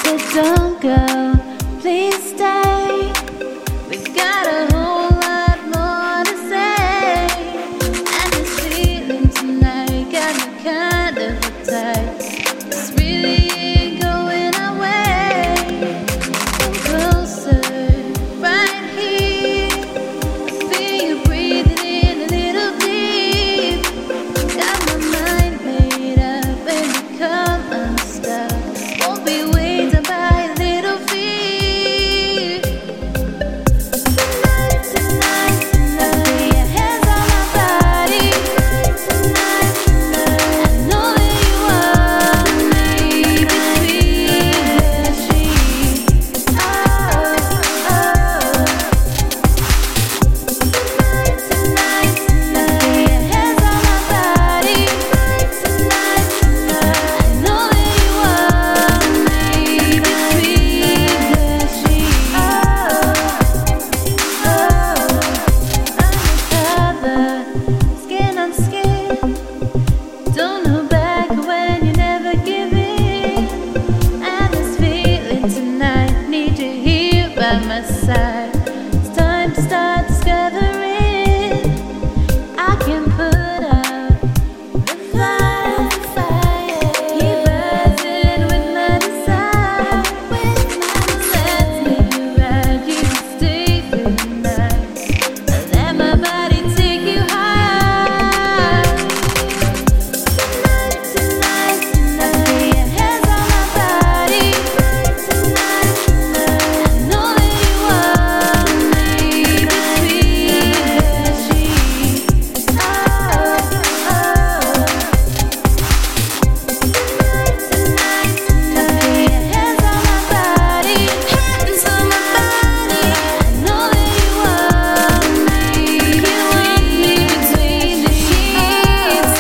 Don't go, please stay. We've got a whole lot more to say. And this feeling tonight got me kind of tight. This really ain't going away. Come closer, right here. I feel you breathing in a little deep. Got my mind made up and you come unstuck. Won't be waiting by a little fear. Tonight, tonight, tonight, lay your hands on my body. Tonight, tonight, I know that you want me between the sheets. Oh, oh. Tonight, tonight, tonight, lay your hands on my body. Tonight, tonight, I know that you want me between the sheets. Undercover, skin on skin. Don't hold back when you never give in. And this feeling tonight, need you here by my side. It's time to start discovering. I can put out the fire. Keep rising with my desire. Let's make it right. You can stay through the night. Let my body take you high. Tonight, tonight, tonight, lay your hands on my body. Tonight, tonight, I know that you want me between the sheets. Oh, oh. Tonight, tonight, tonight, lay your hands on my body. Hands on my body. I know that you want me. You want me between the sheets.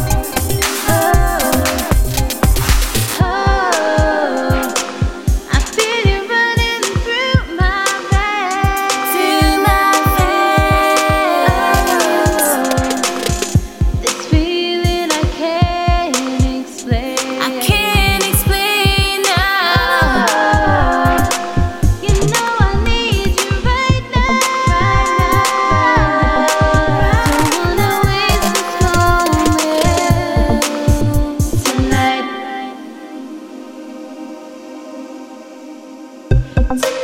I feel you running through my veins. This feeling I can't explain. I can't explain now. You know I need you right now. Don't wanna waste this moment tonight.